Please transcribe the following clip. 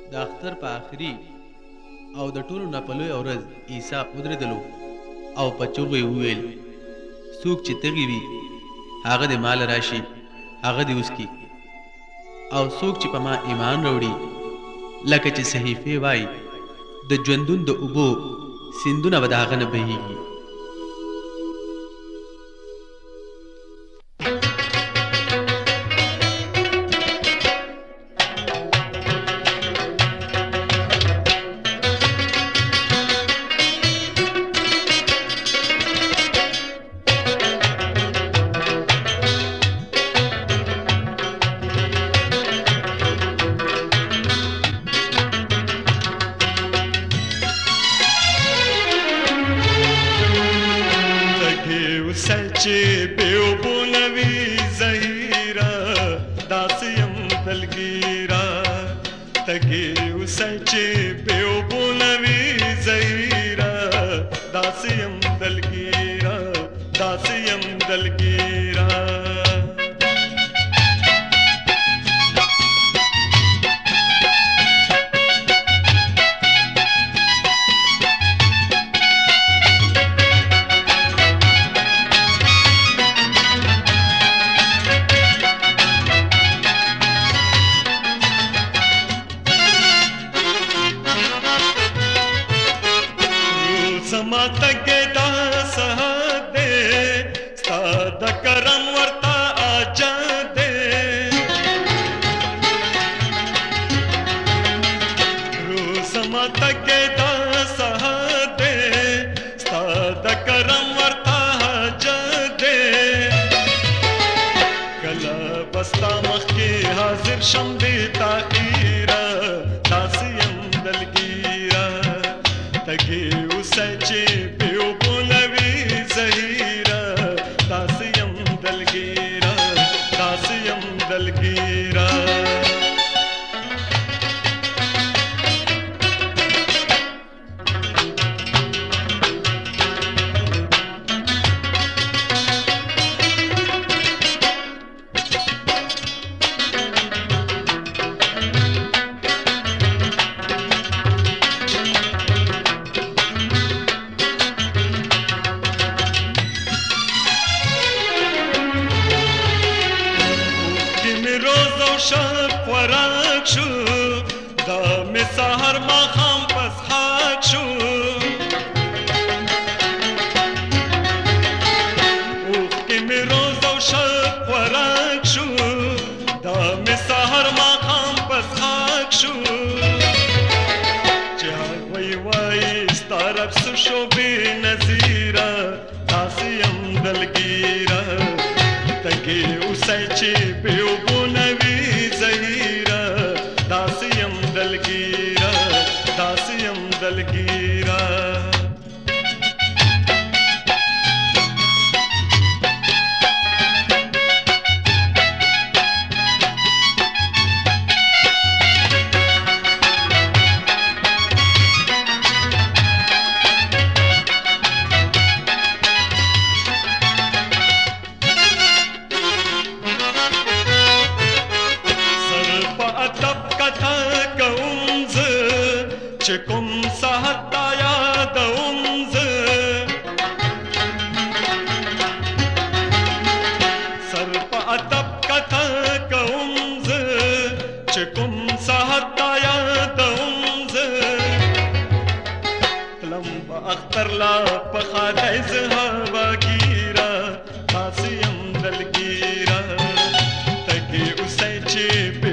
د اختر په آخري او د ټولو نه په لویه ورځ عیسی ودرېدلو او په چغو یې وویل څوک چې تږي وي هغه د مال راشي هغه دې وڅکي او څوک چې په ما ایمان راوړي لکه چې صحیفې وایي د ژوندون د اوبو سیندونه به د هغه نه بهیږي. سچې بیوبونه وي زهیره داسې یم دلګیره تږې اوسه چې بیوبونه وي زهیره داسې یم دلګیره داسې یم دلګیره زما تګې دا سهاد دې ستا د کرم ورته اجازه دې زما تګې دا سهاد دې ستا د کرم ورته اجازه دې کله بستا مخ کې حاضر شم دې تاخیره داسې یم دلګیره تږې اوسه چې بیوبونه وي زهیره داسې یم دلګیره داسې یم دلګیره روز او شب خوراک شو دا می سحر ماښام پس خاک شو اوښکې مې روز او شب خوراک شو دا می سحر ماښام پس خاک شو چې هغوی وایي ستا رب څه شو بې نظیره داسې یم دلګیره تږې اوسه چې بیوبونه وي زهیره داسې یم دلګیره داسې یم دلګیره چې کوم ساعت تا یادوم زه سر په ادب کته کوم زه چې کوم ساعت تا یادوم زه تلم په اختر لا په خدای زه هواګیره داسې یم دلګیره تږې اوسه چې